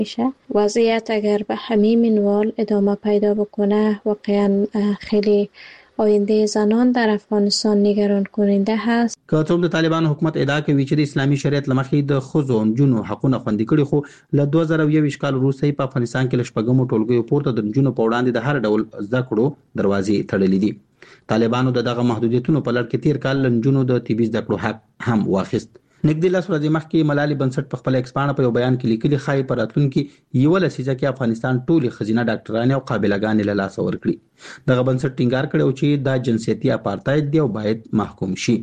میشه. وضعیت اگر به همین منوال ادامه پیدا بکنه واقعا خیلی آینده زنان در افغانستان نگران کننده هست. که څوک د طالبان حکومت ادعا کوي چې د اسلامي شریعت لمخې د ښځو او نجونو حقونه خوندي کړي، خو له 2021 کال وروسته په افغانستان کې له شپږمو ټولګیو پورته د نجونو په وړاندې د هر ډول زده کړو دروازې تړلې دي. طالبانو دغه محدودیتونو په لړ کې تیر کال له نجونو د طبي زده کړو حق هم واخیست. نږدې 10 ورځې مخکې ملالۍ بنسټ په خپل ایکسپانه په یو بیان کې لیکلي ښایي په راتلونکي یوه لسیزه کې افغانستان ټولې ښځینه ډاکټرانې او قابله‌ګانې له لاسه ورکړي. دغه بنسټ ټینګار کړی چې دا جنسیتي اپارتاید دی او باید محکوم شي.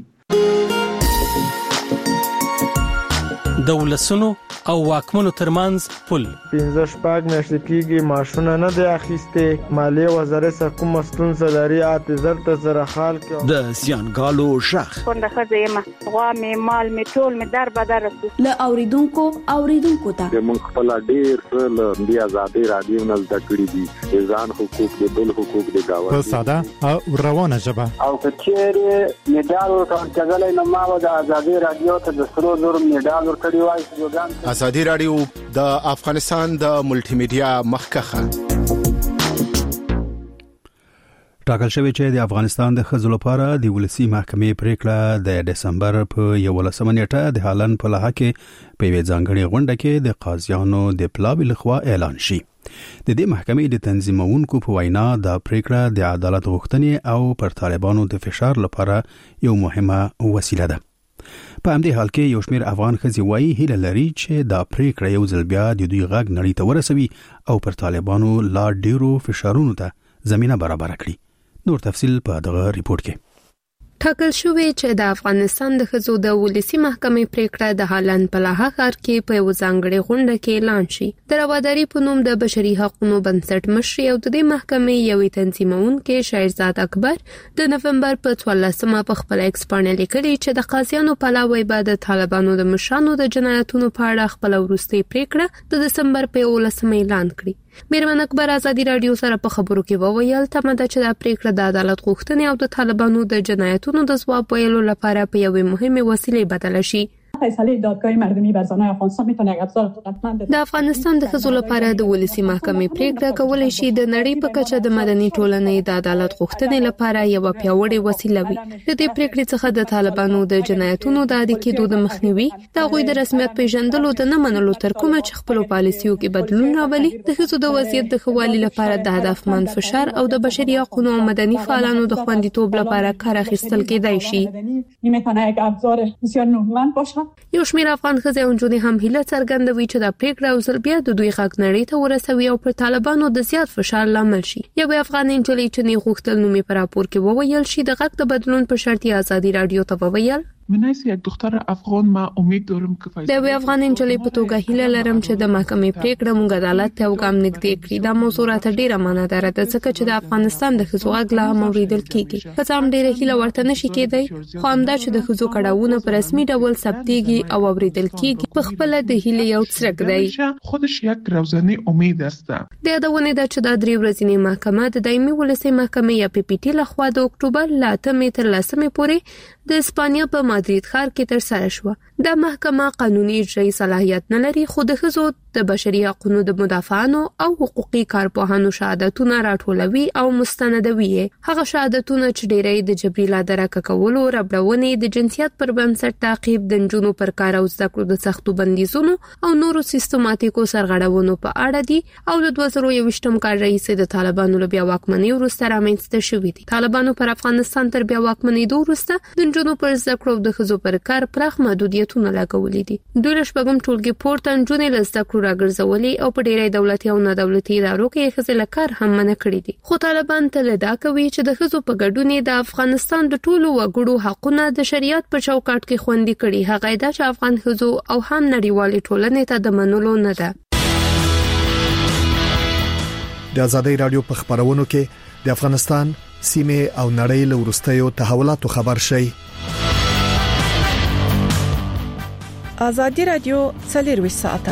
د ولسونو او واکمنو ترمنځ پل 15 میاشتې کېږي ماشونه نه دی اخیسته. مالیه وزارت کوم ستونزه لري اعتذار ته سره حال کې د سیانګالو شخ څنګه خځه غوا می مال می ټول می در بدر له اوریدونکو ته موږ خپل ډیر له بیا آزادي رادیو نه زده کړی دي ځان حقوق د بل حقوق د گاوه په ساده او روانه ژبه او کچېره میډال ورکړل نو ما د آزادي رادیو ته د سرو زر میډال ورکړی. ازادي رادیو د افغانستان د ملټي میډیا مخکخه ټاکل شوی چې د افغانستان د ښځو لپاره د ولسی محکمې پریکړه د دسمبر په 11 نیټه د هالند په لحاظ کې په وی ځانګړي غونډه کې د قاضیانو د پلاوی لخوا اعلان شي. د دې محکمې د تنظیمونکو په وینا د پریکړه د عدالت غوښتنې او پر طالبانو د فشار لپاره یو مهمه وسیله ده. په همدې حال کې یو شمېر افغان ښځې وایي هیله لري چې دا پریکړه یو ځل بیا د دوی غږ نړۍ ته ورسوي او پر طالبانو لا ډیرو فشارونو ته زمينه برابر کړي. نور تفصیل په دغه ریپورت کې. ټاکل شوی چې د افغانستان د ښځو د ولسی محکمې پریکړه د هالند په لحاظ کې په یو ځانګړي غونډه کې اعلان شي. د رواداري په نوم د بشري حقوقو بنسټ مشر او د محکمې یوې تنظیمونکو شهرزاد اکبر د نوفمبر په 14مه په خپل ایکسپانه لیکلي چې د قاضیانو پلاوی بعد د طالبانو د مشرانو د جنایتونو په اړه خپل وروستي پریکړه د دسمبر په 18مه اعلان کړي. میرمن اکبر ازادي رادیو سره په خبرو کې وویل تمه ده چې د پریکړه د عدالت غوښتنې او د طالبانو د جنایتونو د ځواب ویلو لپاره په یوې مهمه وسیله بدل شي. فیصله دادگاه مردمی بر زنان افغانستان میتونه یک ابزار قدرتمند د افغانستان د ښځو لپاره د ولسی محکمې پریکړه کولای شي د نړۍ په کچه د مدني ټولنې د عدالت غوښتنې لپاره یو پیاوړی وسیله وي. د دې پریکړې څخه د طالبانو د جنایتونو د عادي کېدو د مخنیوي، د غوی د رسمیت پیژندلو د نه منلو تر کومه چې خپل پالیسیو کې بدلون راولي، د ښځو د وضعیت د ښوالي لپاره د هدفمند فشار او د بشري حقوقو او مدني فعالانو د خوندیتوب لپاره کار اخیستل کېدای شي. میتونه یک ابزار بسیار نورمال باشه. یو شمېر افغان ښځې او نجونې هم هیله څرګندوي چې دا پریکړه او ځل بیا د دوی غږ نړۍ ته ورسوي او پر طالبانو د زیات فشار لامل شي. یو افغان نجلۍ چې نه غوښتل نومي پر راپور کې وویل شي د غږ د بدلون په شرط ازادي رادیو ته وویل من حیث یک دختر افغان ما امید دارم که فایده د افغان نجلۍ په توګه هیله لرم چې د محکمې پریکړه موږ عدالت ته وګام نږدې کړي. دا موضوع راته ډیره معنادار ده ځکه چې د افغانستان د ښځو غږ لا هم اوریدل کیږي. که څه هم ډیره هیله ورته نشي کېدای، خو همدا چې د ښځو کړهونه په رسمي ډول ثبتېږي او اوریدل کیږي په خپل د هیله یو څرک دی. خودش یک روزانه امید است. د یادونه ده چې د 3 ورځې محکمه د دایمي ولسی محکمې یا پی پی ټی لخوا د اکتوبر 8 تر 10 پورې د اسپانیا په مادرید ښار کې تر سره شو. د محکمه قانوني اجرایي صلاحیت نه لري، خو د ښځو د بشري حقوقو د مدافعانو او حقوقي کارپوهانو شهادتونه راټولوي او مستندوي. هغه شهادتونه چې ډېری د جبري لادرکه کولو، ربړونې، د جنسیت پر بنسټ تعقیب، د نجونو پر کار او زده کړو د سختو بندیزونو او نورو سیستماتیکو سرغړونو په اړه دي او د 2021م کال رئیس د طالبانو له بیا واکمنۍ وروسته رامنځته شوي دي. طالبانو پر افغانستان تر بیا واکمنۍ وروسته د نجونو پر زده کړو د ښځو پر کار پراخ محدودیتونه لګولي دي. دوی له شپږم ټولګي پورته نجونې له زده کړو راګرځولې او په ډېری دولتي او نه دولتي ادارو کې ښځې له کار هم منع کړي دي. خو طالبان تل دا کوي چې د ښځو په ګډون د افغانستان د ټولو وګړو حقونه د شریعت په چوکاټ کې خوندي کړي. هغه دا چې افغان ښځو او هم نړیوالې ټولنې ته د منلو نه ده. د آزادۍ رادیو په خبرونو کې د افغانستان سیمه او نړۍ له وروستیو تحولاتو خبر شي. آزادی رادیو 24 ساعته.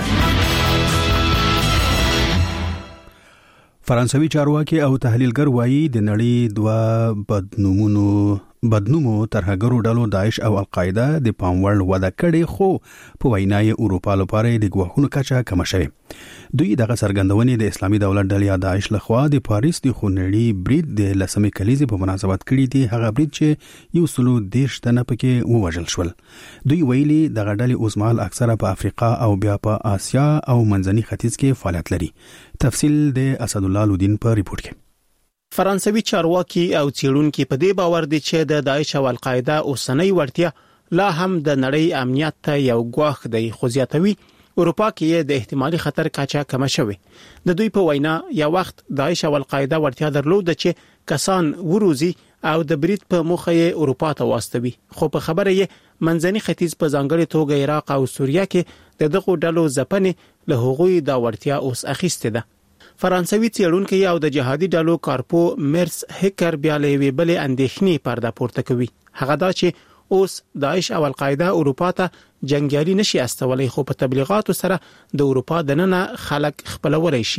فرانسوي چارواکي او تحلیلګر وایي د نړۍ 2 بدنومونو بدنومو ترهګرو ډلو داعش او القاعده د پام وړ وده کړي خو په وینای اروپا لپاره د ګواښونو کچه کم شوه. دوی دغه څرګندونې د اسلامي دولت ډلې داعش لخوا د پاریس د خونړي برید د لسمې کلیزې په مناسبت کړي دي. هغه برید چې یو سلو دیش تنه پکې ووژل شول. دوی ویلي دغه ډلې اوسمهال اکثره په افریقا او بیا په آسیا او منځني ختیځ کې فعالیت لري. تفصیل د اسد الله لودین په ریپورت کې. فرانسوي چارواکي او څېړونکي په دې باور دي چې د داعش او القاعده اوسنۍ وړتیا لا هم د نړۍ امنیت ته یو ګواښ دی، خو زیاتوي اروپا کې د احتمالي خطر کچه کم شوه. د دوی په وینا یو وخت داعش او القاعده وړتیا درلود چې کسان وروزي او د برید په موخه یې اروپا ته واستوي، خو په خبره یې منځني ختیځ په ځانګړي توګه عراق او سوریه کې د دغو ډلو ځپنې له هغوی دا وړتیا اوس اخیسته ده. فرانسوي څېړونکي او د جهادي ډلو کارپو مرس هکر بیا له وی بل اندېښنې پرده پورته کوي. هغه دا چې اوس داعش او القاعده اروپا ته جنگیالي نشي استولای، خو په تبلیغاتو سره د اروپا دننه خلک خپلولای شي.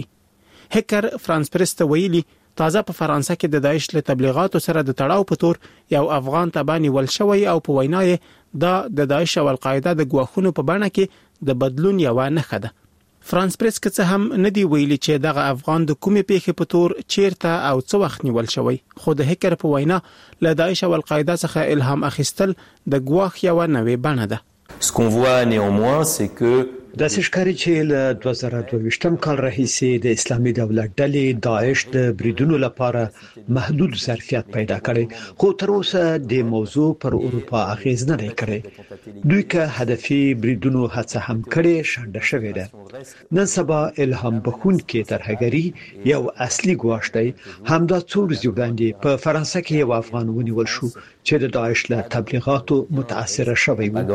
هکر فرانس پریس ته ویلي تازه په فرانسه کې د داعش له تبلیغاتو سره د تړاو په تور یو افغان تبانی ول شوی او په وینای دا د داعش او القاعده د ګواښونو په بڼه کې د بدلون یو نه خده. فرانس پریس که څه هم ندی ویلي چې دغه افغان د کومې پیښې په تور چیرته او څه وخت نیول شوی، خو د هکر په وینا له داعش او القاعده څخه الهام اخیستل د ګواښ یو نوې بڼه ده. Ce qu'on voit néanmoins c'est que د سشکاري چې له 2022 کال راهیسې د اسلامي دولت ډلې داعش د بریدونو لپاره محدود ظرفیت پیدا کړي، خو تر اوسه د موضوع پر اروپا اغیز نه لري. دوی که هدفي بریدونو هڅه هم کړي شنډه شوې ده. نن سبا الهام بخښونکې ترهګري یو اصلي ګواښ دی. همدا څو ورځې وړاندې په فرانسه کې یو افغان ونیول شو چې د داعش له تبلیغاتو متاثر شوی و.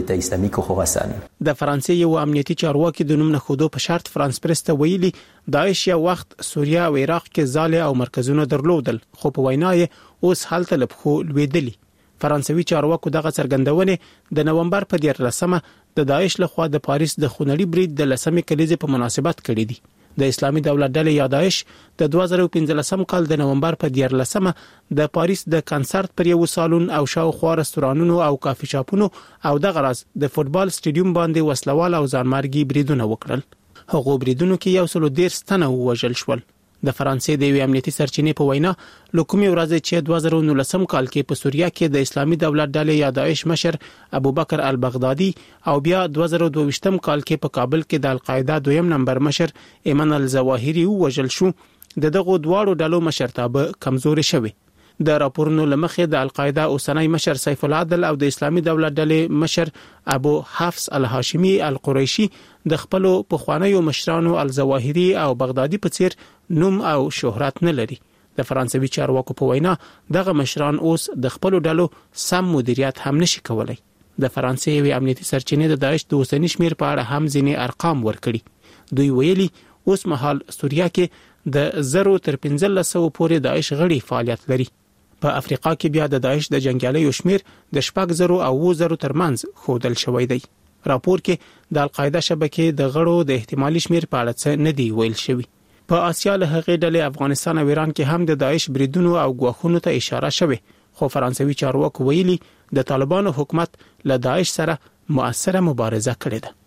د فرانسې یو امنیتي چارواکي د نوم نه خودو په شرط فرانس پریس ته ویلي داعش یو وخت سوریه او عراق کې ځاله او مرکزونه درلودل، خو په وینا یې اوس حالت لبخو لویدلی. فرانسوي چارواکو دغه څرګندونه د نومبر په 14مه د داعش لخوا د پاریس د خونړي برید د لسمې کلیزې په مناسبت کړی دی. د اسلامي دولت ډلې یا داعش د 2015 کال د نومبر په 14مه د پاریس د کنسرت پر یو سالون او شاوخوا رستورانونو او کافي شاپونو او د غرض د فوتبال سټیډیوم باندې وسلوال او ځانمارګي بریدونه وکړل. هغه بریدونو کې 110 تنه وژل شول. د فرانسې د یو امنیتي سرچینې په وینا لکومي ورځ چې 2019 کال کې په سوریه کې د اسلامي دولت ډلې یا داعش مشر ابوبکر البغدادي او بیا 2022 کال کې په کابل کې د القاعده دویم نمبر مشر ایمن الزواهری وژل شو. دغه دواړو ډلو مشرتابه کمزوري شوه. د راپورونو لمخې د القاعده اوسنۍ مشر سیف العدل او د اسلامي دولت ډلې مشر ابو حفص الهاشمي القریشي د خپل پخوانیو مشرانو الزواهری او بغدادي په څیر نوم او شهرت نه لري. د فرانسوي چارواکو په وینا دغه مشران اوس د خپل ډلو سم مدیریت هم نشي کولای. د فرانسې یو امنیتي سرچینې د داعش د اوسنی شمیر په اړه هم ځینې ارقام ورکړي. دوی ویلي اوس مهال سوریه کې د 0 تر 1500 پورې داعش غړي فعالیت لري. په افریقا کې بیا د داعش د جنگیالیو شمیر د 0 او 0 ترمنځ خودل شوی دی. راپور کې د القاعده شبکې د غړو د احتمالي شمیر په اړه څه نه دی ویل شوی. په آسیا له هغې ډلې افغانستان او ایران کې هم د داعش بریدونو او ګواښونو ته اشاره شوه، خو فرانسوي چارواکو ویلي د طالبانو حکومت له داعش سره مؤثره مبارزه کړې ده.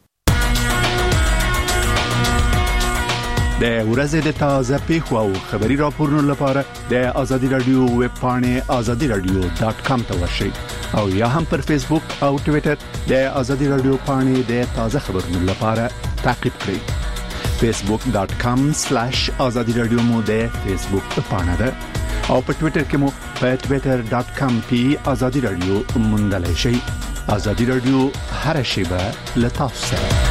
د ورځې د تازه پیښو او خبري راپورونو لپاره د ازادي رادیو ویب پاڼه azadiradio.com ته ورشئ او یا هم پر فیسبوک او ټوئیټر د ازادي رادیو پاڼه د تازه خبرونو لپاره تعقیب کړئ. facebook.com/azadiradio مو د فیسبوک پاڼه ده او په ټوئیټر کې مو په twitter.com/azadiradio موندلای شئ. ازادي رادیو هر شیبه له تاسو سره.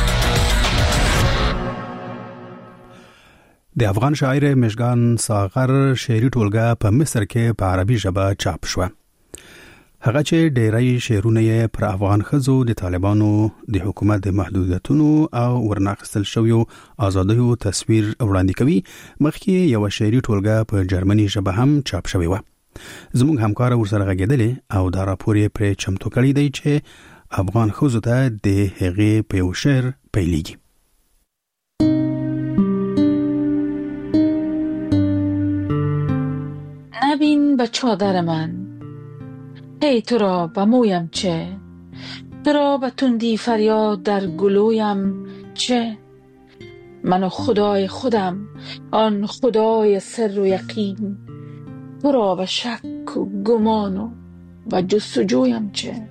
د افغان شاعر مشګان ساغر شعري ټولګه په مصر کې په عربي ژبه چاپ شوه. هغه چې ډېری شعرونه یې پر افغان ښځو د طالبانو د حکومت د محدودیتونو او ورناخستل شویو آزادیو تصویر وړاندې کوي. مخکې یو شعري ټولګه په جرمني ژبه هم چاپ شوی و. زموږ همکار ورسره غږېدلې او دا راپور یې پر چمتو کړی دی چې افغان ښځو ته د هغې په یو شعر پیلېږي. نبین به چادر من ای تو را به مویم چه، تو را به تندی فریاد در گلویم چه. من و خدای خودم، آن خدای سر و یقین، تو را به شک و گمان و جستجویم چه.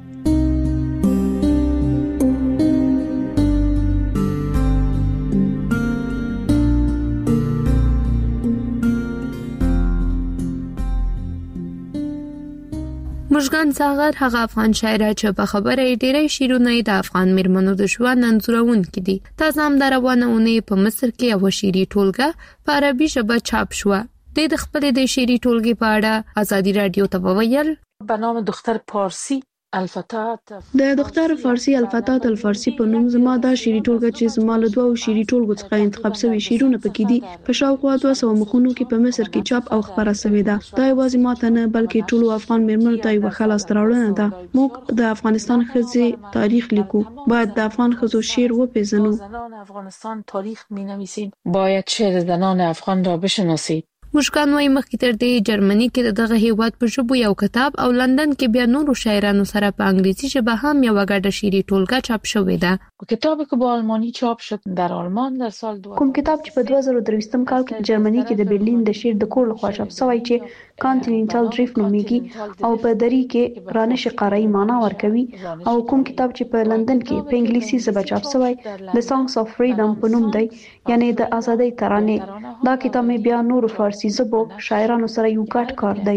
مشګان ساغر هغه افغان شاعر چې په خبره ډیری شعرونه د افغان میرمنو د ژوند انځورونکي دي. تازه هم د روانه اونۍ په مصر کې یو شعري ټولګه په عربي ژبه چاپ شوه. د خپل د شعري ټولګې په اړه آزادي رادیو ته وویل: به نام دختر پارسی الفتات، د دختر فارسی الفتات الفارسی په نوم زما دا شعري ټولګه چې زما له دوه شعري ټولګو څخه انتخاب شوی شعرونه پکې دي په شاوخوا 200 مخونو کې په مصر کې چاپ او خبره شوې ده. دا یوازې ماته نه بلکې ټولو افغان میرمنو ته یو خلاص تراوړنه ده. موږ د افغانستان ښځې تاریخ لیکو، باید د افغان ښځو شعر وپیژنو. زنان افغانستان تاریخ مینویسیم، باید شعر زنان افغان را بشناسید. مشکان وای مخکې تر دې جرمني کې دغه هیواد په ژبه یو کتاب او لندن کې بیا نورو شاعرانو سره په انګلیسي ژبه هم یو غږ شعري ټولګه چاپ شوې ده. کتابی که با آلمانی چاپ شد در آلمان در سال 2000، کوم کتاب چې په 2023 کال کې جرمني کې د برلین د شعر د کور لخوا چاپ شوی چې کانټیننټال ډریفټ نومیږي او په دری کې رانش قاره‌ای معنا ورکوي، او کوم کتاب چې په لندن کې په انګلیسي ژبه چاپ شوی د سانګز اف فریډم په نوم دی، یعنی د ازادۍ ترانې. دا کتاب بیا نور فارسی زبو شاعرانو سره یو ګډ کار دی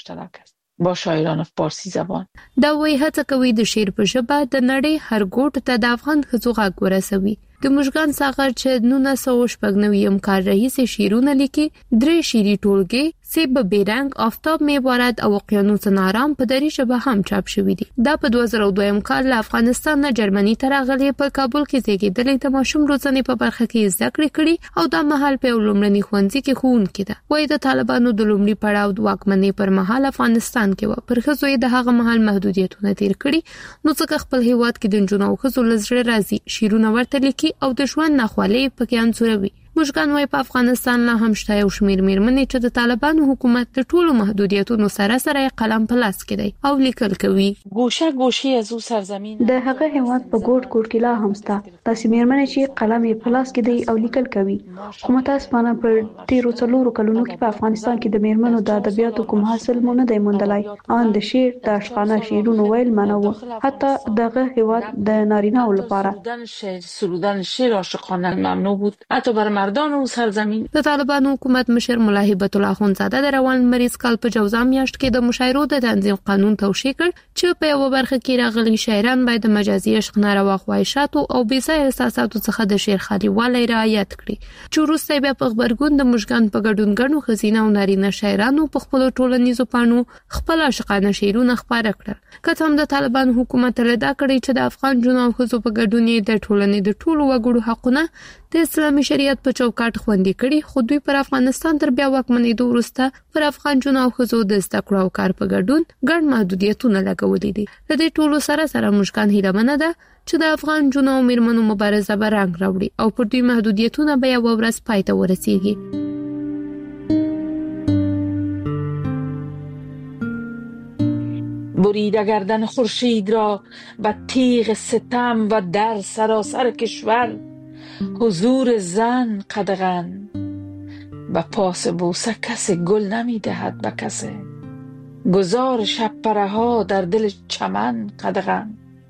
با شاعران فارسی زبان. دا وایي هڅه کوي د شعر په ژبه د نړۍ هر ګوټ ته د افغان ښځو غږ ورسوي. د مشګان ساغر چې 1996 کال راهیسې شعرونه لیکي، درې شعري ټولګې سیب بیرنګ، آفتاب میبارد او اقیانوس نارام په دری ژبه هم چاپ شوې دي. دا په 2002 کال له افغانستان نه جرمني ته راغلي په کابل کې زیږیدلې د ماشوم روزنې په برخه کې زده کړې کړې او دا مهال په لومړني ښوونځي کې ښوونکې ده. وایي د طالبانو د لومړي پړاو د واکمنۍ پر مهال افغانستان کې و پر ښځو یې د هغه مهال محدودیتونه تیر کړي، نو څنګه خپل هیواد کې د نجونو او ښځو لزړه راځي شعرونه ورته لیکي او د ژوند ناخوالې پکې انځوروي. مشګان وای په افغانستان لا هم شته یو شمیر میرمنې چې د طالبانو حکومت د ټولو محدودیتونو سره سره قلم په لاس کې دی او لیکل کوي. گوشه گوشه از او سرزمین د هغه هیواد په ګوټ ګوټ کې لا هم شته داسې میرمنې چې قلم یې په لاس کې دی او لیکل کوي. خو متاسفانه په تیرو څلورو کلونو کې په افغانستان کې د میرمنو د ادبیاتو کوم حاصل مو نه دی موندلای. ان د شعر د اشخانه شعرونو ویل منو، حتی دغه هیواد د نارینه لپاره سرودن شعر عاشقانه ممنوع بود، حتی بر مردان او سرزمین. د طالبانو حکومت مشر ملا هیبت الله اخوندزاده د روان مریض کال په جوزا میاشت کې د مشاعرو د تنظیم قانون توشیح کړ چې په یو برخه کې راغلي شاعران باید د مجازي عشق ناروا خواهشاتو او بېځایه احساساتو څخه د شعر خالي رعایت کړي، چې وروسته بیا په خبرګون د مشګان په ګډون ګڼو ښځینه او نارینه شاعرانو په خپل ټولنیزو پاڼو خپل عاشقانه شعرونه خپاره کړل. که هم د طالبانو حکومت لدا کړی چې د افغان جنو او ښځو په ګډون د ټولنې د ټولو وګړو حقونه د اسلامي شریعت په چوکاټ خوندي کړي، خو دوی پر افغانستان تر بیا واکمنېدو وروسته پر افغان جنو او ښځو د زده کړو او کار په ګډون ګڼ محدودیتونه لګولي دي. د دې ټولو سره مشکان هیله ده چې د افغان جنو او میرمنو مبارزه به رنګ راوړي او پر دوی محدودیتونه به یو ورځ پای ته ورسیږي. بریده گردن خورشید را به تیغ ستم و در سراسر کشور حضور زن قدغن، به پاس بوسه کسی گل نمی دهد به کسی، گذار شب پره ها در دل چمن قدغن.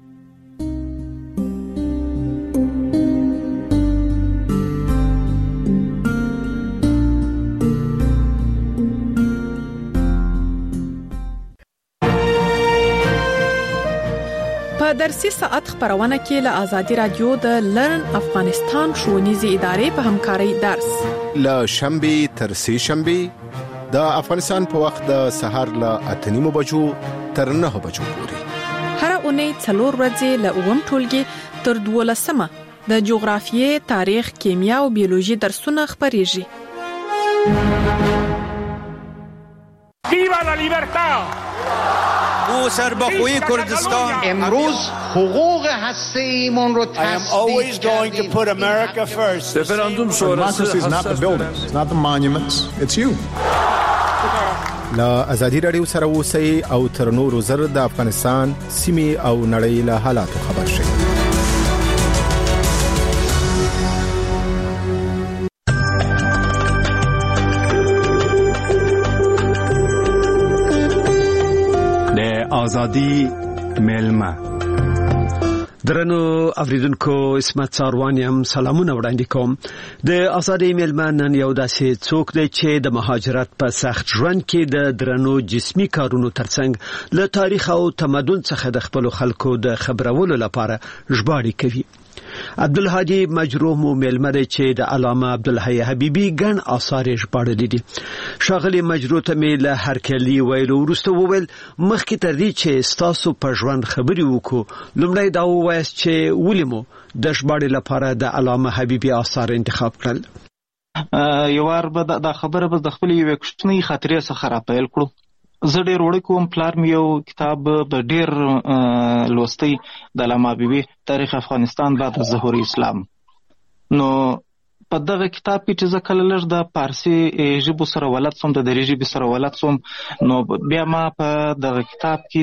په درسي ساعت خبرونه کې له آزادي رادیو د لرن افغانستان ښوونیزې ادارې په همکارۍ درس له شنبه تر سه شنبه د افغانستان په وخت د سهار له 8:30 بجو تر 9 بجو پورې هر اونۍ 4 ورځې له 9 ټولګي تر 12 د جغرافیې، تاریخ، کیمیا او بیولوژي درسونه خبريږي. ویوا لا لیبرتاد! او سربخوی کردستان امروز حقوق هسته‌ایمون رو I am always going to put America first. Referendum sonrası is not the buildings, it's not the monuments, it's you. لا ازادي رادیو سره اوسئ او تر نورو زر د افغانستان سیمې او نړۍ له حالاتو خبر شئ. د ازادي ملما درنو اوریدونکو اسمت ساروانی هم سلامونه وړاندې کوم. د ازادي ملما نن یو داسې څوک دی چې د مهاجرت په سخت ژوند کې د درنو جسمي کارونو ترڅنګ له تاریخ او تمدن څخه د خپل خلکو د خبرولو لپاره ژباړې کوي. عبدالهادي مجروح مو ملمره چې د علامه عبدالحی حبیبی ګڼ آثار ژباړلي دي. شاغلي مجروح ته مې له هرکلی ویلو وروسته وویل مخکې تر دې چې ستاسو په ژوند خبرې وکړو لومړی دا ووایاست چې ولې مو د ژباړې لپاره د علامه حبیبی آثار انتخاب کړل؟ یو وار به دا خبره به د خپل یوې کوچنۍ خاطرې څخه راپیل کړو. زه ډېر وړوکی کوم، پلار مې یو کتاب به ډېر لوستی د علامه حبیبي تاریخ افغانستان بعد از ظهور اسلام. نو په دغه کتاب کې چې زه کله لږ د پارسي ژبو سره ولد سوم، د دري ژبې سره ولد سوم، نو بیا ما په دغه کتاب کې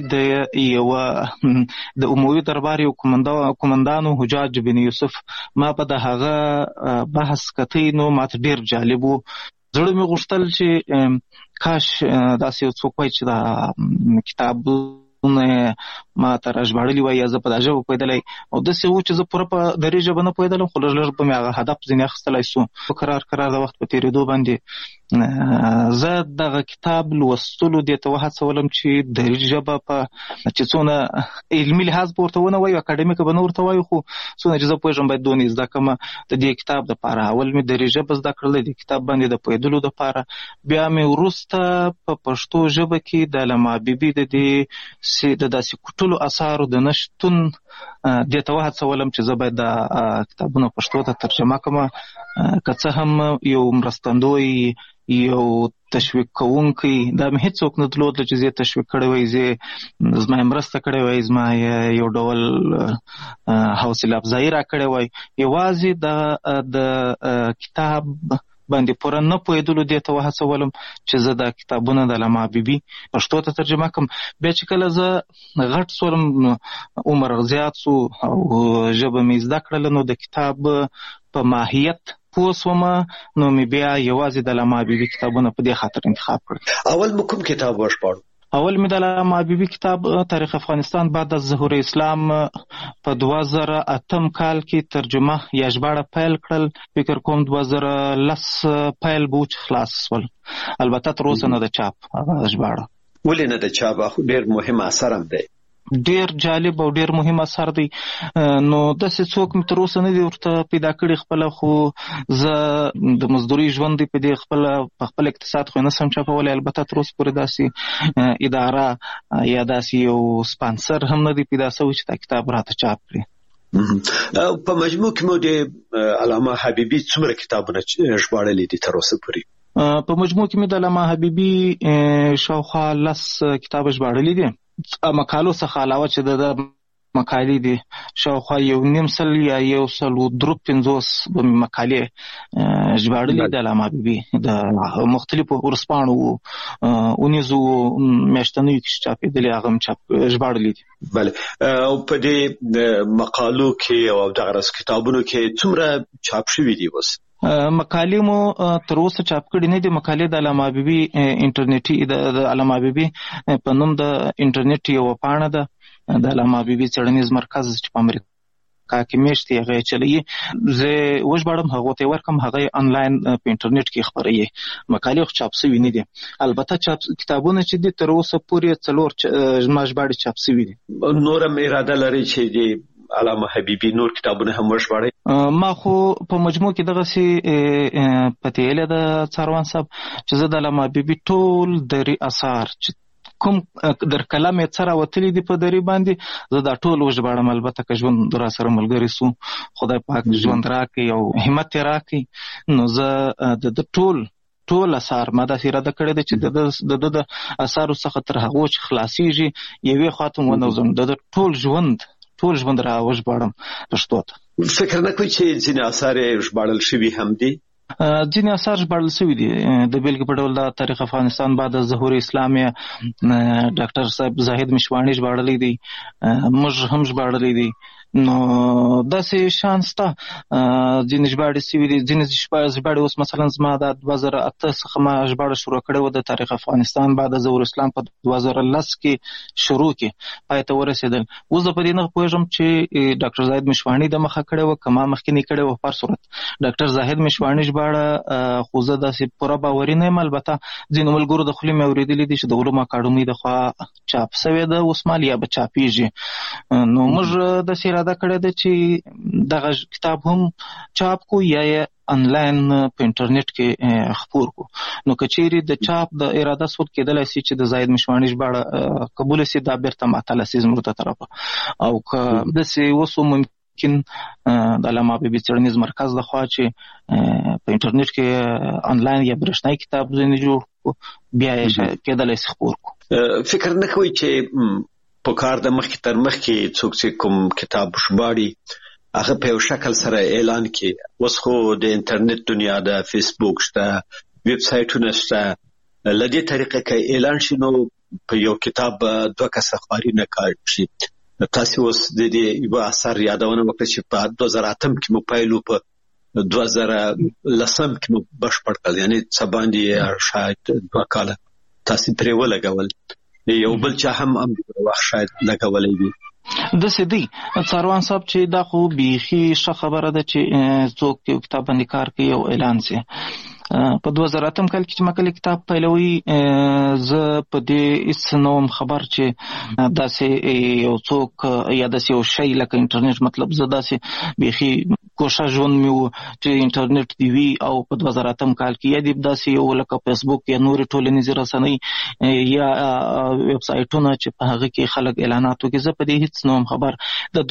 د اموي دربار یو قومندانو حجاج بن یوسف ما په د هغه بحث کتی، نو ماته ډېر جالب و. زړه مې غوښتل چې کاش داسې یو څوک وای چې دا کتابونه ما ته راژباړلي وای یا زه په دا ژبه پوهېدلی، او داسې و چې زه پوره په دري ژبه نه پوهېدلم، خو لږ به مې هغه هدف ځینې اخیستلی سو. کرار د وخت په تېرېدو باندې زه دغه کتاب لوستلو دې ته وهڅولم چې دري ژبه په چې څونه علمي لحاظ به ورته ونه وایو، اکاډمیکه به نه ورته وایو، خو څونه چې زه پوهېږم باید دونه زده کړمه د دې کتاب دپاره. اول مې دري ژبه زده کړله د کتاب باندې د پوهېدلو دپاره، بیا مې وروسته په پښتو ژبه کې د علامه حبیبي د داسې کوټلو اثارو د نه شتون دې ته وهڅولم چې زه باید دا کتابونه پښتو ته ترجمه کړم. که څه هم یو مرستندوی یو تشویق کوونکی دا مې هیڅوک نه درلودله چې زه یې تشویق کړی وای، زه زما یې مرسته کړی وای، زما یو ډول حوصله افزایي را کړی وای. یوازې د کتاب باندې پوره نه پوهېدلو دې ته وهڅولم چې زه دا کتابونه د علامه حبیبي پښتو ته ترجمه کړم. بیا چې کله زه غټ سولم، عمر زیات سو او ژبه مې زده کړله، نو د کتاب په ماهیت پوه سومه، نو مې بیا یوازې د علامه حبیبي کتابونه په دې خاطر انتخاب کړل. اول مو کوم کتاب وژباړو؟ اول مې د علامه حبیبي کتاب تاریخ افغانستان بعد از ظهور اسلام په 2008 کال کې ترجمه یا ژباړه پیل کړل. فکر کوم 2010 پیل به چې خلاص شول، البته تر اوسه نه د چاپ هغه ژباړه. ولې نه د چاپ؟ ډېر مهم اثر هم دی، ډېر جالب او ډېر مهم اثر دی. نو داسې څوک مې تر اوسه نه دی ورته پیدا کړي خپله، خو زه د مزدوري ژوند دی په دې په خپل اقتصاد خو نه سم چاپولی. البته تر اوسه پورې داسې اداره یا داسې یو سپانسر هم نه دی پیدا شوی چې دا کتاب راته چاپ کړي. په مجموع کې مو د علامه حبیبي څومره کتابونه ژباړلي دي تر اوسه پورې؟ په مجموع کې مې د علامه حبیبي شاوخوا 10 کتاب ژباړلي دي. مقالو څخه علاوه چې د مقالې دي شاوخوا 1.5 یا 150 مقالې ژباړلي د علامه حبیبي د مختلفو ورځپاڼو اونیزو میاشتنیو کې چاپېدلي هغه هم ژباړلي دي. بله، او په دې مقالو کې او دغه کتابونو کې څومره چاپ شوي دي اوس؟ مقالې مو تر اوسه چاپ کړي نه دي. مقالې د علامه حبیبي انټرنیټي د علامه حبیبي په نوم د انټرنیټ یو پاڼه ده، د علامه حبیبي څېړنیز مرکز چې په امریکا کې میشتي هغه چلوي. زه وژباړم، هغه ته ورکم، هغه آنلاین په انټرنیټ کې خبري. مقالې خو چاپ شوي نه دي، البته کتابونه چې دي تر اوسه پورې 4 ژباړې چاپ شوي دي. نورم اراده لري چې د علامه حبیبي نور کتابونه هم وژباړي؟ ما خو په مجموع کې دغسې پتې ایله د څاروان صاحب چې زه د علامه حبیبي ټول دري اثار چې کوم در کلام یې څه راوتلي دي په دري باندې زه دا ټول وژباړم. البته که ژوند را سره ملګری سو، خدای پاک ژوند راکړي او همت یې راکړي، نو زه د ټول اثار ما داسې اراده کړې ده چې د اثارو څخه تر هغو چې خلاصېږي یوې خواته ونوځم، د ټول ژوند را وژباړم پښتو ته. فکر نه کوئ چې ځینې اثار یې ژباړل شوي هم دي؟ ځینې آثار ژباړل شوي دي. د بیلګې په ډول د تاریخ افغانستان بعد از ظهور اسلام ډاکټر صاحب زاهد مشواڼي ژباړلی دی، موږ هم ژباړلی دی. نو داسې شان شته، ځینې ژباړې شوي دي، ځینې ژباړې اوس مثلا زما د 2008 څخه ما ژباړه شروع کړې وه د تاریخ افغانستان بعد از ظهور اسلام په 2010 کې شروع کې پای ته ورسېدل. اوس زه په دې نه پوهېږم چې ډاکټر زاهد مشواڼي د مخه کړې وه که ما مخکې کړې وه. په هر صورت ډاکټر زاهد مشواڼي ژباړه خو زه داسې پوره باوري نه یم. البته ځینو ملګرو د خولې مې اورېدلي دي چې د علومو اکاډمۍ د خوا چاپ شوې ده، اوس مال یا به چاپېږي. نو موږ داسې اراده کړې ده چې دغه کتاب هم چاپ کو یا انلاین په انټرنیټ کې خپور کو. نو که چیرې د چاپ د اراده صورت کېدلی شي چې د زاهد مشواڼي ژباړه قبول شي، دا بیرته معطله شي زموږ ته طرفه. او که داسې اوس ممکن د علامه حبیبي څېړنیز مرکز د خوا چې په انټرنیټ کې انلاین یا برېښنایي کتاب ځینې جوړ کو، بیا یې کېدلی شي خپور کو. فکر نه کوئ چې په کار د مخکې تر مخکې څوک چې کوم کتاب ژباړي هغه په یو شکل سره اعلان کړي؟ اوس خو د انټرنیټ دنیا د فیسبوک شته، ویب سایټونه شته، لدې طریقه کې اعلان شي نو په یو کتاب 2 کسه خواري نه کار شي. تاسو اوس د دې یو اثر یادونه وکړئ چې په 2008 کې مو پایلو، په 2010 کې مو بشپړ کړل، یعنی څه باندې شاید 2 کال تاسو پرې ولګول. یو بل چا هم وخت شاید لګولې دي. داسې دی څاروان صاحب چې دا خو بیخي ښه خبره ده چې څوک یو کتاب باندې کار کوي او اعلان شي. په 2008 کال کې چې ما کله کتاب پیلوي، زه په دې هیڅ نه وم خبر چې داسې یو څوک یا داسې یو شی لکه انټرنیټ، مطلب زه داسې بیخي کوشش ژوند مې و چې انټرنیټ دی وي. او په 2008 کال کې یا دې داسې یو لکه فیسبوک یا نورې ټولنیزې رسنۍ یا ویب سایټونه چې په هغه کې خلک اعلانات وکړي، زه په دې هیڅ نه وم خبر. د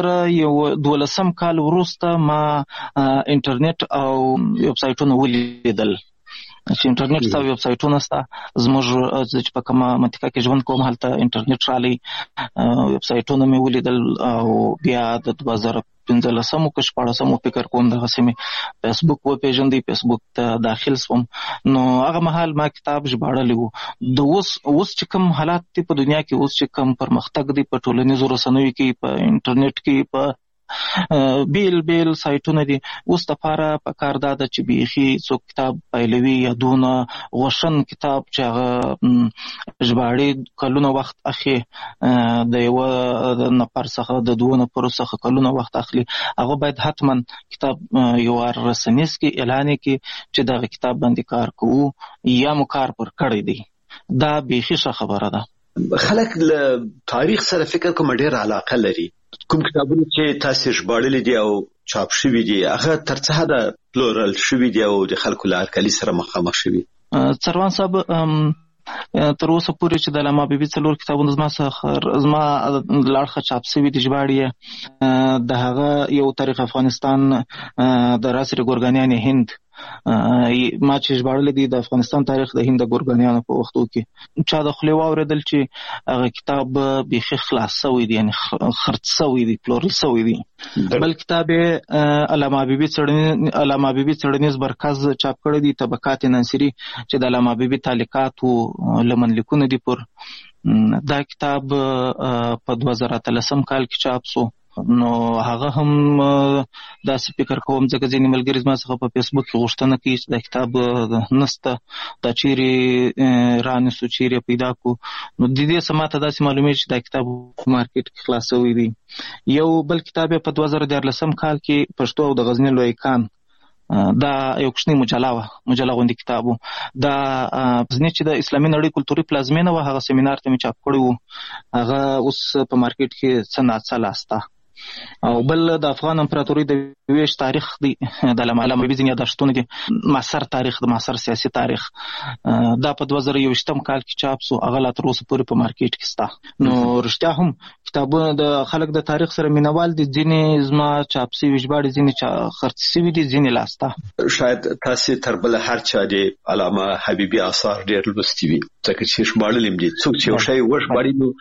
2012 کال وروسته ما انټرنیټ او ویب سایټونه ولیدل چې انټرنیټ ستا ویب سایټونه ستا. زموږ چې په کومه منطقه کې ژوند کوم هلته انټرنیټ رالی، ویب سایټونه مې ولیدل. او بیا د 2015 که 14 فکر کوم دغسې مې فیسبوک وپېژندی، فیسبوک ته داخل شوم. نو هغه مهال ما کتاب ژباړلی و. د اوس چې کوم حالات دي په دنیا کې، اوس چې کوم پرمختګ دی په ټولنیزو رسنیو کې، په انټرنیټ کې، په بیل سایټونه دي، اوس دپاره پکار دا ده چې بیخي څوک کتاب پیلوي یا دونه غوښن کتاب چې هغه ژباړي کلونه وخت اخلي، د یوه نفر څخه د 2 نفرو څخه کلونه وخت اخلي، هغه باید حتما کتاب یو رسنیز کې اعلان کړي چې دغه کتاب باندې کار کوو یا مو کار پر کړی دی. دا بیخي ښه خبره ده. خلک له تاریخ سره فکر کوم ډېر علاقه لري. کوم کتابونه چې تاسو ژباړلي دي او چاپ شوي دي هغه تر څه حده پلورل شوي دي او د خلکو له هرکلي سره مخامخ شوي؟ څاروان صاحب تر اوسه پورې چې د علامه حبیبي 4 کتابونه زما لاړخه چاپ شوي دي ژباړي، د هغه یو تاریخ افغانستان د راسر ګورګانیان هند ما چې ژباړلی دی، د افغانستان تاریخ د هند د ګورګانیانو په وختو کې چا د خولې واورېدل چې هغه کتاب بیخي خلاص شوی دی، یعنی خرڅ شوی دی، پلورل شوی دی. بل کتاب علامه حبیبي څېړنیز مرکز چاپ کړی دی، طبقات ناصري، چې د علامه حبیبي تعلیقاتو لمنلیکونه دي پر. دا کتاب په 2013 کال کې چاپ شو. نو هغه هم داسې فکر کوم ځکه ځینې ملګري زما څخه په فیسبوک کې غوښتنه کوي چې دا کتاب نسته، دا چیرې رانیسو، چیرې پیدا کو. نو د دې څه ماته داسې معلومېږي چې دا کتاب مارکیټ کې خلاص شوی دی. یو بل کتاب په 2014 کال کې پښتو او د غزني لوی کان، دا یو کوچنی مجله غوندې کتاب و. دا غزني چې د اسلامي نړۍ کلتوري پلازمینه وه، هغه سیمینار ته مې چاپ کړی و، هغه اوس په مارکیټ کې څه ناڅه لاسته. او بل د افغان امپراتورۍ د ویش تاریخ دی، د علامه حبیبي ځینې یادښتونه دي، معاصر تاریخ، د معاصر سیاسي تاریخ، دا په 2021 کال کې چاپ شو، هغه لا تر اوسه پورې په مارکیټ کې شته. نو رښتیا هم کتابونه د خلک د تاریخ سره مینوال دي، ځینې زما چاپ شوي ژباړي، ځینې خرڅ شوي دي، ځینې لاسته. شاید تاسو تر بل هر چا د علامه حبیبي آثار ډېر لوستي وي ځکه چې ژباړلي دي. څوک چې یو شی وژباړي نو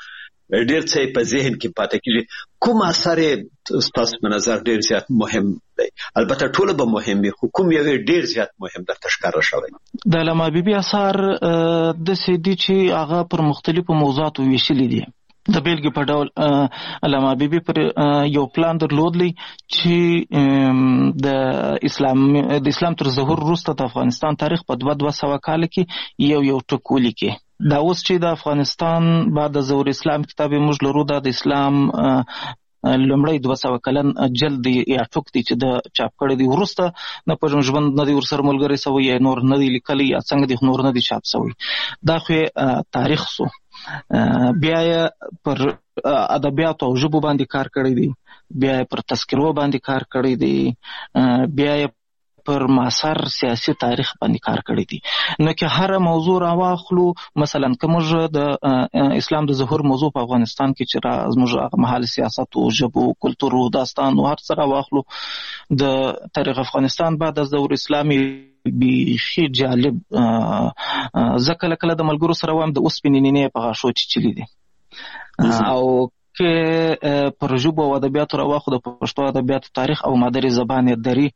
ډېر څه په ذهن کې پاتې کیږي. کوم اثر تاسو په نظر ډېر زیات مهم دی؟ البته ټول به مهم وي، خو کوم یو ډېر زیات مهم درته ښکاره شوی؟ د علامه حبیبي اثار د سیدی چې هغه پر مختلفو موضوعاتو ویشلي دي. د بیلګې په ډول علامه حبیبي پر یو پلان درلودلی چې د اسلام تر ظهور وروسته د افغانستان تاریخ په 200 کال کې یو ټکو لیکي. دا اوس چې د افغانستان بعد د ظهور اسلام کتاب موږ لرو، دا د اسلام لومړی 200 کلن جلد یا ټوک دی چې د چاپ کړی دی، ورسته نه په ژوند نه دی ورسره ملګری سوی، یا نور نه دی لیکلی، یا څنګه دی نور نه دی چاپ سوی. دا خو تاریخ سو. بیا یې پر ادبیاتو او ژبو باندې کار کړی دی، بیا یې پر تذکرو باندې کار کړی دی، بیا یې پر معاصر سیاسي تاریخ باندې کار کړی دی. نو که هر موضوع راواخلو، مثلا که موږ د اسلام د ظهور موضوع په افغانستان کې چې زموږ هغه مهال سیاست او ژبو کلتور او داستان او هر څه راواخلو، د تاریخ افغانستان بعد از ظهور اسلامي بیخي جالب. زه کله کله د ملګرو سره وایم د اوسپنې نینې په غاښو چیچلي دي. او که پر ژبو او ادبیاتو راواخلو، د پښتو ادبیاتو تاریخ او مادري زبان دري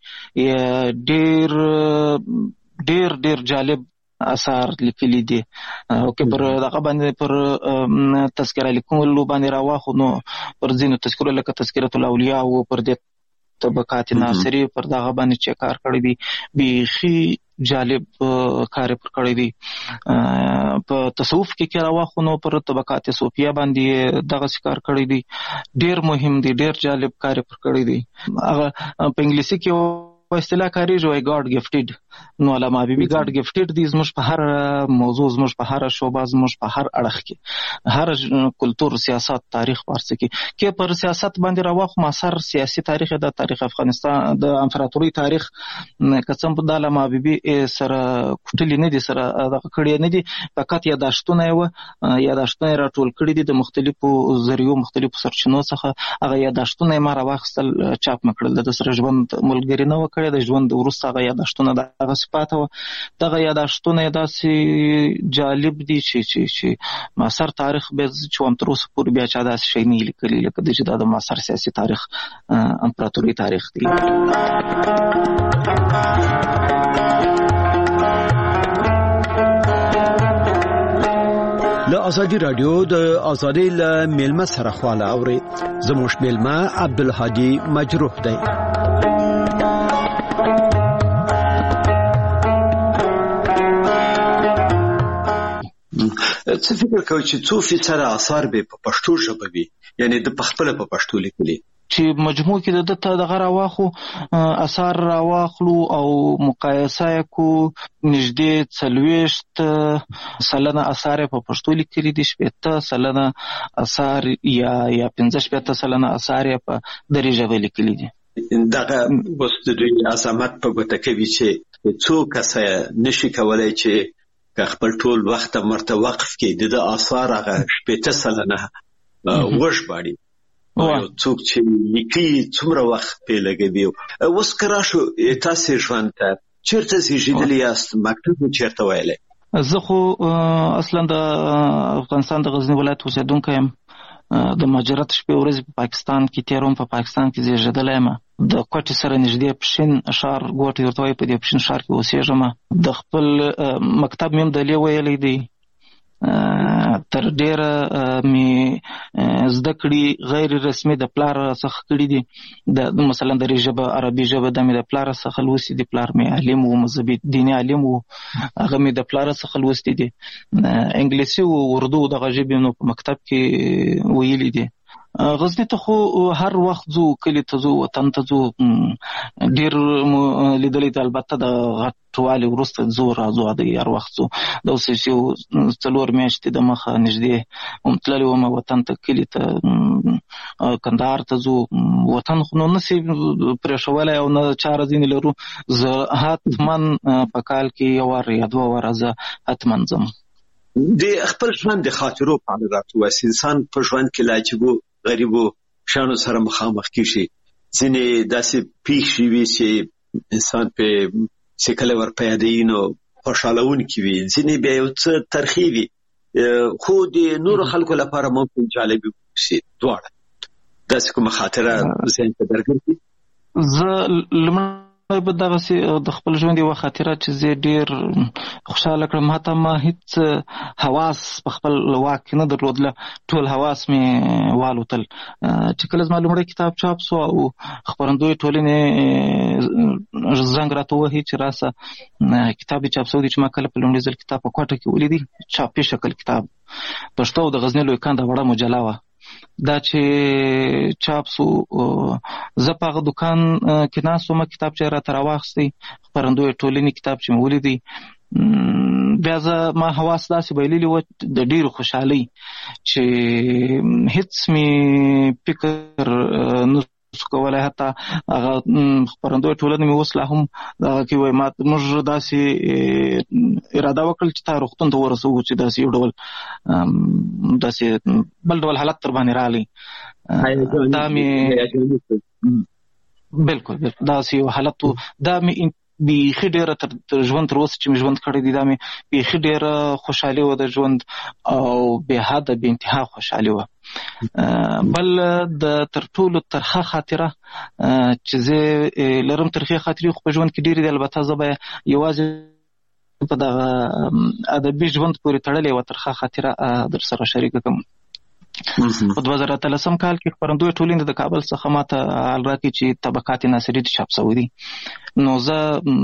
ډېر جالب اثار لیکلي دي. او که پر دغه باندې پر تذکره لیکلو باندې راواخلو، نو پر ځینو تذکرو لکه تذکرة الاولیاء او پر دې طبقات ناصری پر دغه باندې چې کار کړی دی، بیخي جالب کار پر کړی دی. په تصوف کې راواخلو، نو پر طبقات صوفیه باندې دغه کار کړی دی، ډېر مهم دی، ډېر جالب کار پر کړی دی. هغه په انګلیسي کې په اصطلاح کاریږي وای ګاډ گیفټډ. نو علامه حبیبي ګاډ گیفټډ دی زموږ په هر موضوع، زموږ په هر شعبه، زموږ په هر اړخ کې، هر کلتور، سیاست، تاریخ ورڅ کې پر سیاست باندې راواخلو. معاصر سیاسي تاریخ د تاریخ افغانستان د امپراتوري تاریخ کڅم په علامه حبیبي سره کوټلی نه دي، سره دغه کړی نه دي، فقط یاداشتونه راټول کړي دي د مختلفو ذریعو، مختلفو سرچینو څخه. هغه یاداشتونه ما راواخیستل، چاپ مکړل. د سره ژوند ملګری نه وکړي، د ژوند وروسته هغه یاداشتونه دغه صفات و. دغه یاداشتونه داسې جالب دي چې معاصر تاریخ به چې هم تر اوسه پورې بیا چا داسې شی نه لیکلی لکه د چې د معاصر سیاسي تاریخ امپراتوري تاریخ دی. له ازادي رادیو د ازادي له میلمه سره خواله اوري. زموږ میلمه عبدالهادي مجروح دی. څه فکر کوي چې څو فیصد اثار به په پښتو ژبه وي، یعنی د خپل په پښتو لیکلي؟ چې مجموع کې د دغه راواخلو اثار راواخلو او مقایسه کو، نږدې 40% اثار په پښتو لیکلي دي، 70% اثار یا 15% اثار په دري ژبه لیکلي دي. دغه اوس د دوی عظمت په ګوته کوي چې څوک څه نشي کولای چې خپل ټول وخت مرته وقف کې د اثار هغه 70% وژباړي. څوک چې لیکي څومره وخت په لګوي. اوس کرا شو تاسو ژوند ته چیرته زیږیدلی یاست؟ مکتب چیرته ویلې؟ زه خو اصلا د افغانستان د غزنی ولایت اوسیدونکی یم. د مهاجرت شپې ورځې په پاکستان کې تیروم. په پاکستان کې زیږیدلی یم. د کوټې سره نږدې پښین ښار ګوټ ورته وایي، په دې پښین ښار کې اوسېږم. د خپل مکتب مې هم دلې ویلی دی. تر ډېره مې زده کړي غیر رسمي د پلار څخه کړي دي. د مثلا دري ژبه، عربي ژبه د مې د پلار څخه لوستي دي. پلار مې عالم و، مذهبي دیني عالم و، هغه مې د پلار څخه لوستي دي. انګلیسي او اردو دغه ژبې نو په مکتب کې ویلي دي. غزنی ته خو هر وخت ځو، کلی ته ځو، وطن ته ځو. ډېر لیدلی دی، البته د غټوالي وروسته ځو راځو، د هر وخت ځو. د اوس یو 4 میاشتې د مخه نږدې تللی وم وطن ته، کلي ته، کندهار ته ځو. وطن خو نو نسي پرېښولی او نه چاره ځینې لرو. زه حتما په کال کې 1 وار یا 2 واره زه حتما ځم. د خپل ژوند د خاطرو په اړه راته انسان په ژوند کې لاجبو غریبو شانو سره مخامخ کیږي. ځینې داسې پیښې وي چې انسان په سکله ور پیادې نو خوشالون کی وي، ځینې بیا یو څه ترخی وي. خو د نور خلکو لپاره ممکن جالب وي دواړه داسې کومه خاطره ذهن ته درګرځي. زه لمړی به دغسې د خپل ژوند یوه خاطره چې زه ډېر خوشحاله کړم، حتی ما هېڅ حواس په خپل واک کې نه درلودله، ټول حواس مې والوتل. چې کله زما لومړی کتاب چاپ سو او خپرندوی ټولنې زنګ راته ووهي چې راسه کتاب دې چاپ سوی دی، چې ما کله په لومړي ځل کتاب په کوټه کې ولیدی، چاپي شکل کتاب پښتو او د غزني لوی کانده وړه مجله وه. دا چې چاپ سو زه په هغه دوکان کې ناست وم، کتاب چې راته راواخیستی خپرندوی ټولنې کتاب چې مې ولیدی، بیا ما حواس داسې بایللي وه د ډېرو خوشحالۍ چې هېڅ مې فکر نه سو کولی. حتی هغه خپرندوی ټولنه مې اوس لا هم دغه کې وایي موږ داسې اراده وکړل چې تا روغتون ته ورسوو چې داسې یو ډول داسې بل ډول حالت در باندې راغلی. دا مې بالکل داسې یو حالت و. دا مې بیخي ډېره تر ژوند تر اوسه چې مې ژوند کړی دی، دا مې بیخي ډېره خوشحالي وه د ژوند او بې حده بې انتها خوشحالي وه. بل د تر ټولو ترخه خاطره چې زه لرم، ترخې خاطرې خو په ژوند کې ډېرې دي، البته زه به یوازې په دغه ادبي ژوند پورې تړلې یوه ترخه خاطره در سره شریکه کړم. په 2013 کال کې خپرندوی ټولنې د کابل څخه ماته حال راکړي چې طبقات ناصري چاپ شوی دی. نو زه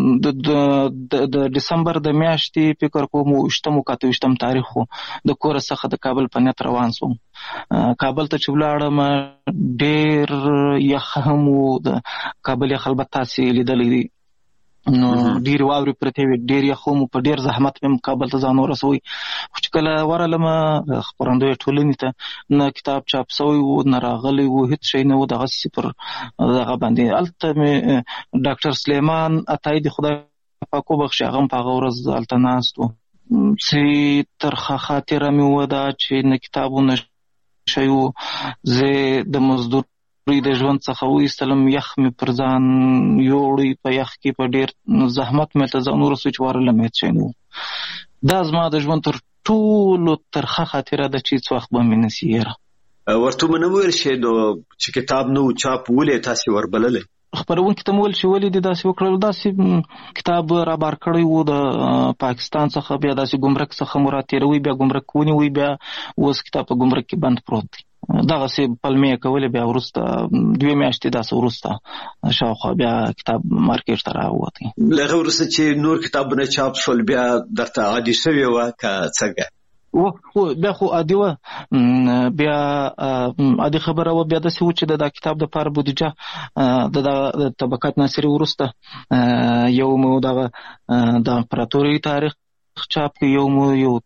د ډسمبر د میاشتې فکر کوم 28 تاریخ د کور څخه د کابل په نیت روان سوم. کابل ته چې ولاړم ډېر یخ هم و، د کابل یخ البته تاسې لیدلی دی، نو ډېرې واورې پرتې وې، ډېر یخ هم په ډېر زحمت مې کابل ته ځان ورسوی. خو چې کله ورغلم خپرندوی ټولنې ته، نه کتاب چاپ سوی و نه راغلی و، هېڅ شی نه و، دغسې پر دغه باندې. هلته مې ډاکټر سلیمان عطایي د خدای پاک وبخښي، هغه هم په هغه ورځ هلته ناست و. چې ترخه خاطره مې وده چې نه کتاب و نه شی و. زه د مزدور د ژوند څخه وایستلم، یخ مې پر ځان یوړی، په یخ کې په ډېر زحمت مې ته ځان ورسوی چې ورغلم هېڅ شی نه و. دا زما د ژوند تر ټولو ترخه خاطره ده چې هېڅ وخت به مې نسي هېره. ورته مو نه ویل شي نو چې کتاب نه و چاپ ولې تاسې وربللی؟ خپرونکي ته مو ویل چې ولې دې داسې وکړل. داسې کتاب رابار کړی و د پاکستان څخه، بیا داسې ګمرک څخه مو راتېروي، بیا ګمرک ونیوي، بیا اوس کتاب په ګمرک کې بند پروت دی. دغسې پلمې یې کولې. بیا وروسته 2 میاشتې داسې وروسته شاوخوا بیا کتاب مارکېټ ته راووتی. له هغه وروسته چې نور کتابونه چاپ شول بیا درته عادي شوې وه که څنګه؟ بیا خو عادي وه، بیا عادي خبره وه. بیا داسې و چې د کتاب دپاره بودیجه د طبقات ناصري وروسته یو مو دغه د امپراتورۍ تاریخ چاپ کړي، یو مو یو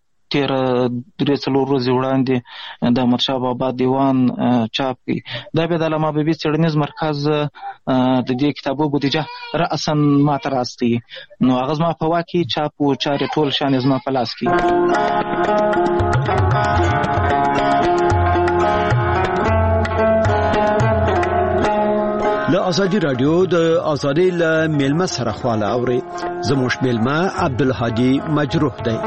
13 ورځې وړاندې د احمدشاه بابا دیوان چاپ کړي. دا بیا د علامه حبیبي څېړنیز مرکز د دې کتابو بودیجه رأساً ماته راستي، نو هغه زما په واک کې چاپ و چارې ټول شیان زما په لاس کې. له ازادي رادیو د ازادي له میلمه سره خواله اوري. زموږ میلمه عبدالهادي مجروح دی.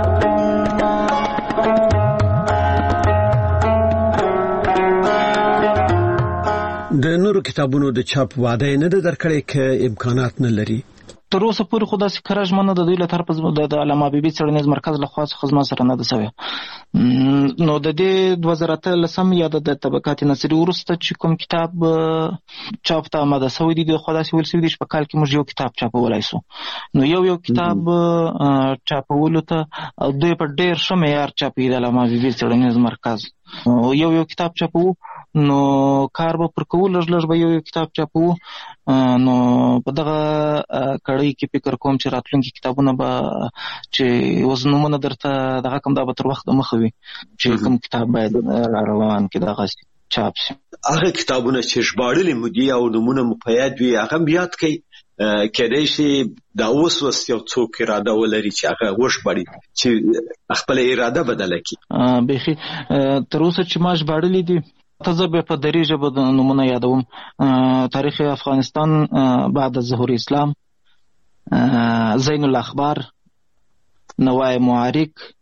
د نورو کتابونو د چاپ وعده نه درکړي ک امکانات نه لري. تر اوسه پورې خو داسې کره ژمنه د دوی له طرفه د علامه حبیبي څېړنیز مرکز له خوا څخه زما سره نه ده سوې. نو د دې 2013 یا د طبقات ناصري وروسته چې کوم کتاب چاپ ته آماده سوی دی، خو داسې ویل سوي دي چې په کال کې موږ یو کتاب چاپولی سو. نو یو کتاب چاپولو ته دوی په ډېر ښه معیار چاپوي د علامه حبیبي څېړنیز مرکز. یو کتاب چاپو، نو کار به پر کوو، لږ لږ به یو کتاب چاپو. نو په دغه کړۍ کې فکر کوم چې راتلونکي کتابونه به چې اوس نومونه درته دغه کوم دا به تر وخته مخه وي چې کوم کتاب باید روان کې دغه چاپ شي. هغه کتابونه چې ژباړلي مو دي او نومونه مو په یاد وي هغه یاد کړئ. کېدای شي دا اوس یو څوک اراده ولري چې هغه وژباړي، چې خپله اراده بدله کړي. بیخي تر اوسه چې ما ژباړلي دي ته زه به په دري ژبه د نومونه یادوم: تاریخ افغانستان بعد ظهور اسلام، زین الاخبار، نوای معارک،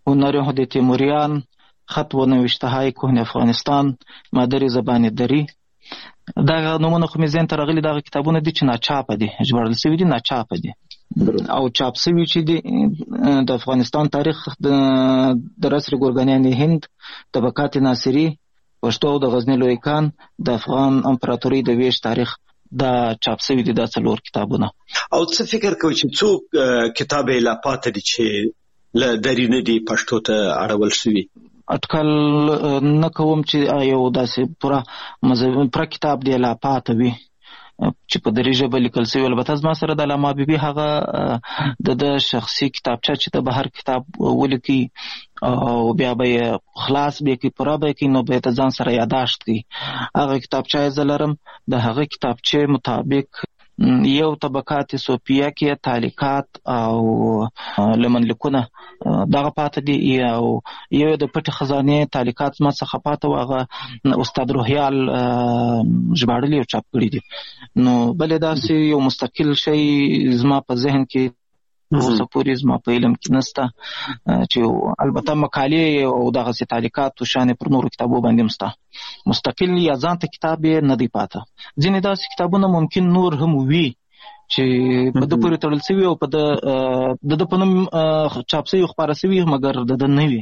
هنر یهود تیموریان، خط و نوشته های کهن افغانستان، مادر زبان دری. دا نمونه خو مې ذهن ته راغلي دغه کتابونه دي چې ناچاپه دي، ژباړل شوي دي، ناچاپه دي او چاپ شوي چې دي د افغانستان تاریخ د رسر ګورګانیان هند، طبقات ناصري، پښتو او د غزنی لوی کان، د افغان امپراتورۍ د ویش تاریخ دا چاپ شوي دي. دا 4 کتابونه. او څه فکر کوي چې څوک کتاب لا پاتې دي چې له دري نه دي پښتو ته اړول شوي؟ اټکل نه کوم چې یو داسې پوره کتاب دی لا پاتې وي چې په دري ژبه لیکل شوی. البته زما سره د علامه حبیبي هغه د شخصي کتابچه چې د بهر کتاب ولیکي او بیا به خلاص به کې پوره به کې نو به ته ځان سره یاداشت کی. هغه کتابچه زه لرم، د هغه کتابچه مطابق یو طبقات صوفیه کې تعلیقات او لمنلیکونه دغه پاتې دي، او یو د پټ خزانه تعلیقات ما څخه پاتې واغه استاد روحیال ژباړلي او چاپ کړی دي. نو بل داسې یو مستقل شی زما په ذهن کې اوسه پورې زما په علم کې نسته چې البته مقالې او دغه تعلیقات او شان پر نورو کتابو باندې مسته مستقل یا ځانته کتاب نه دی پاته. ځینې داسې کتابونه ممکن نور هم وي چې په د پورې تړل شوي او په د په نوم چاپ شوي خپاره شوي مګر د نه وي.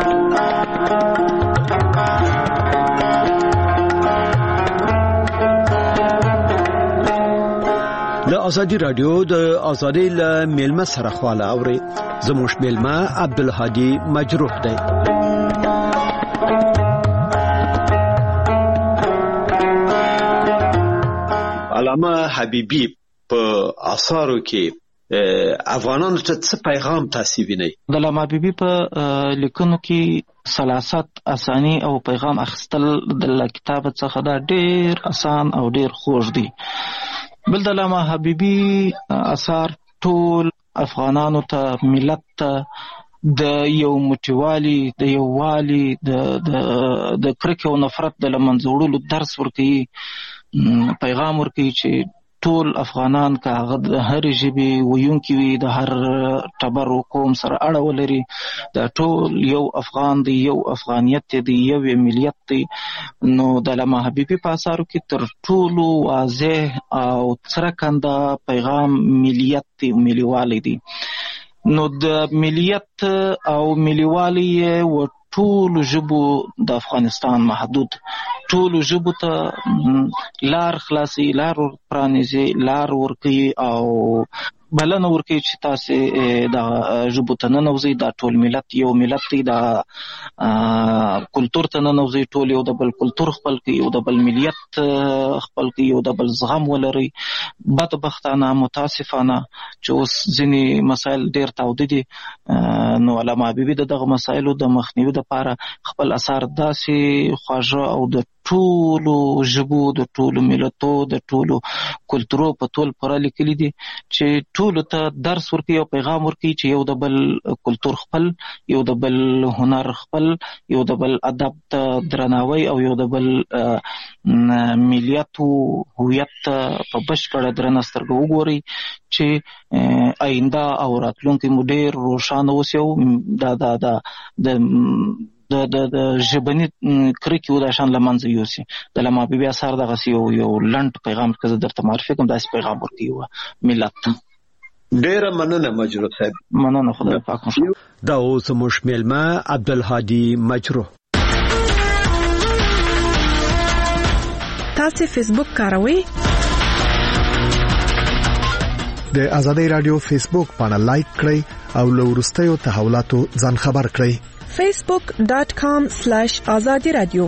د ازادي رادیو د ازادي له میلمه سره خواله اوري. زموږ میلمه عبدالهادي مجروح دی. علامه حبیبی په آثارو کې افغانانو ته څه پیغام تاسو وینئ؟ د علامه حبیبی په لیکنو کې سلاست، اسانی او پیغام اخیستل د کتاب څخه دا ډیر اسان او ډیر خوږ دي. بل د علامه حبیبی اثار ټول افغانانو ته، ملت ته د یو موټیوالي، د یووالي، د کرکې او نفرت د لمنځه وړلو درس ورکوي، پیغام ورکوي چې ټول افغانان که هغه د هر ژبې ویونکي وي، د هر ټبر و قوم سره اړه ولري، د ټول یو افغان دی، یو افغانیت دی، یو ملیت دی. نو د علامه حبیبي په اثارو کې تر ټولو واضح او څرګند پیغام ملیت دی، ملیوالی دی. نو د ملیت او ملیوالی و ټول ژبو د افغانستان محدود، ټول ژبو ته لار خلاصي، لار پرانیزي، لار ورکوي او بلنه ورکوي چې تاسو د ژبو ته ننوځئ. دا ټول ملت یو ملت دی، دا کلتور ته ننوځئ، ټول یو د بل کلتور خپل کړئ، یو د بل ملیت خپل کړئ، یو د بل زغم ولرئ. بدبختانه متاسفانه چې اوس ځینې مسایل ډېر تاوده دي، نو علامه حبیبي دغه مسایلو د مخنیوي لپاره خپل اثار داسې خواږه او د ټولو ژبو، د ټولو ملتو، د ټولو کلتورو په ټول پوره لیکلي دي چې ټولو ته درس ورکوي او پیغام ورکوي چې یو د بل کلتور خپل، یو د بل هنر خپل، یو د بل ادب ته درناوی او یو د بل ملیت او هویت په بشپړه درنه سترګه وګوري چې آینده او راتلونکي مو ډېر روښانه اوسي او د ژبني کرکې او د شان له منځه یوسي. د علامه حبیبي اثار دغسې یو لنډ پیغام که زه درته معرفي کړم، داسې پیغام ورکوي ملت ته. ډیره مننه مجروح صاحب. مننه، خدای پاک مو. دا اوس زموږ میلمه عبدالهادي مجروح. تاسو فیسبوک کاروئ؟ د ازادي رادیو فیسبوک باندې لایک کړئ او له وروستیو تحولاتو ځان خبر کړئ. facebook.com/azadiradio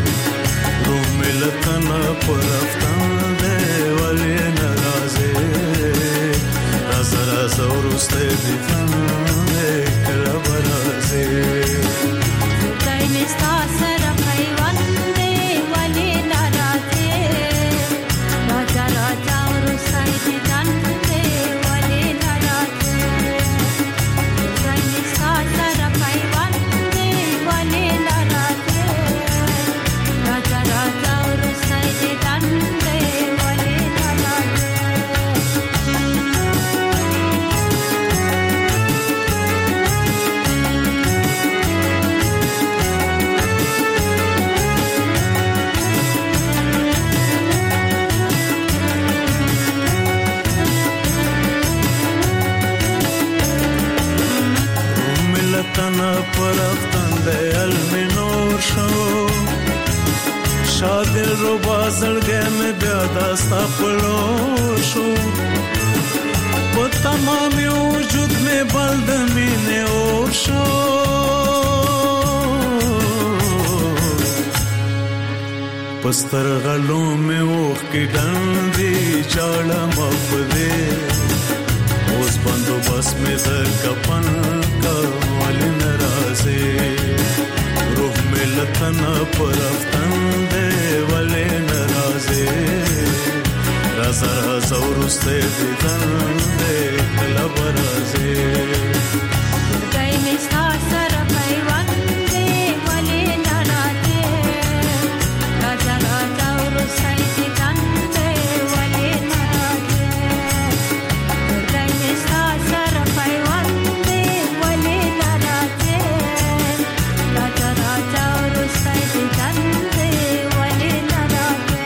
Rum milatan por aftan de wali naraze زورسته دي څنګه کله برازه دای مستا سره پیوند دی ولی ناراضه راجا راجا ورسته دي څنګه ولی ناراضه دای مستا سره پیوند دی ولی ناراضه راجا راجا ورسته دي څنګه ولی ناراضه تنا پرفتن دے المنور شو شادل رو بازل گے میں بیاداستا پلور شو وہ تمامی وجود میں بلدمی نے اور شو پستر غلوں میں اوخ کی ڈندی چاڑا مفدے اوس بندو بس میں در کپن کا والی نرازے روح میں لتنا پرفتن دے والی نرازے رازا رازا ورستے دیدن دے کلا برازے دای مستا سره پیوند دی ولی ناراضه راجا راجا ورسته دي څنګه ولی ناراضه دای مستا سره پیوند دی ولی ناراضه راجا راجا ورسته دي څنګه ولی ناراضه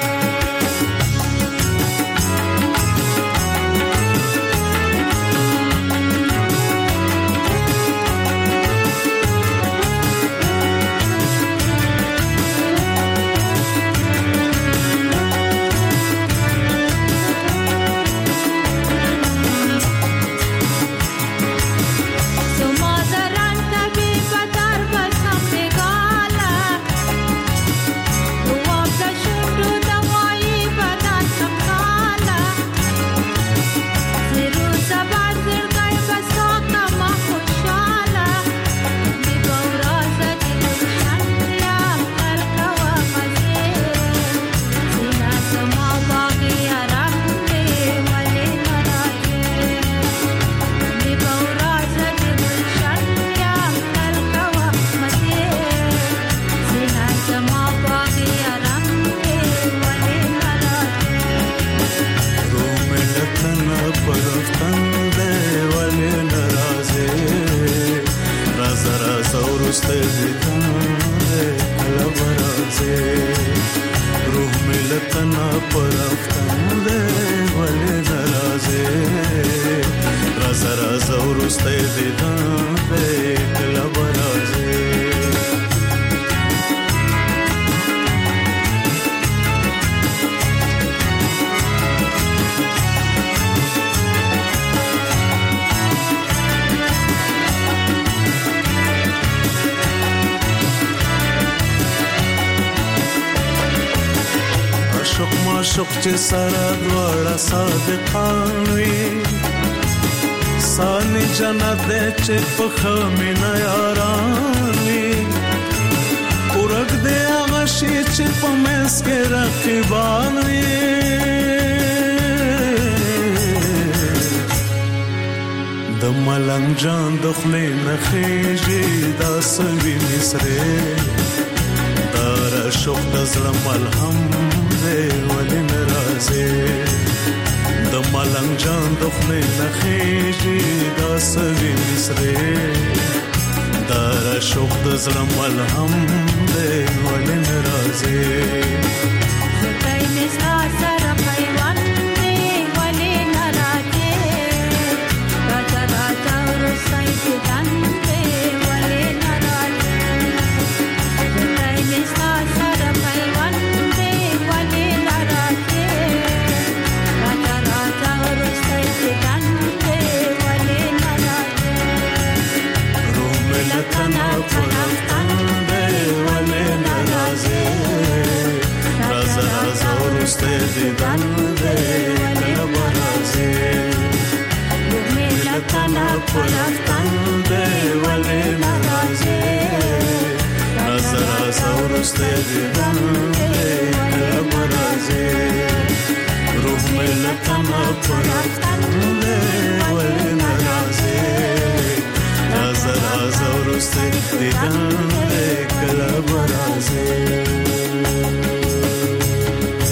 زما زران تبی پتر بسم بگالا دوام دشتو دوایی بدن سمکالا زیرو زبر زرگای بساقا ما خوشالا بی بورازه دیلشن یم تلکا و مزه زینا زما باقی عرم دی ولی نرازه بی بورازه دیلشن یم تلکا و مزه زینا زما باقی عرم دی ولی نرازه روح میں لتنا پرفتن دے والی نرازے رازا رازا ورستے دیدن دے کلا برازے روح میں لتنا پرفتن دے والی نرازے رازا رازا ورستے دیدن دے کلا برازے عاشق معشوق چې سره دواړه صادقان وي سانی جنت دې چې په خمینه یاران وي ورګ دې هغه شي چې په مس کې رقیبان وي د ملنګ جان د خلې نخېږي دا سوي مصرې دار شوق د زړه ملهم دی ولی ناراضه د ملنګ جان د خلې نخېږي دا سوي مصرې دار شوق د زړه ملهم دی ولی ناراضه دای مستا سره پیوند دی ولی ناراضه راجا راجا ورسته دي څنګه ولی ناراضه دای مستا سره پیوند دی ولی ناراضه راجا راجا ورسته دي څنګه ولی ناراضه روح میں لتنا پرفتن دے والی ناراضه رازا رازا ورستے دیدن دے کلا برازے روح میں لتنا پرفتن دی ولی نرازی نظر سورسته دیدن دی کلب رازی روح می لتنا پرفتن دی ولی نرازی نظر سورسته دیدن دی کلب رازی